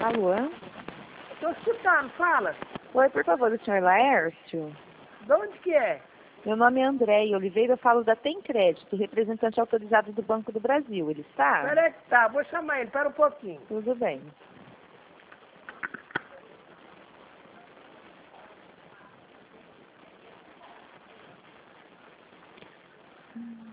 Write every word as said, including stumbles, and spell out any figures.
Alô? Tô escutando, fala. Oi, por favor, o senhor Laércio? De onde que é? Meu nome é Andréia Oliveira, eu falo da Tem Crédito, representante autorizado do Banco do Brasil. Ele está? Peraí que tá, vou chamar ele, pera um pouquinho. Tudo bem. Hum.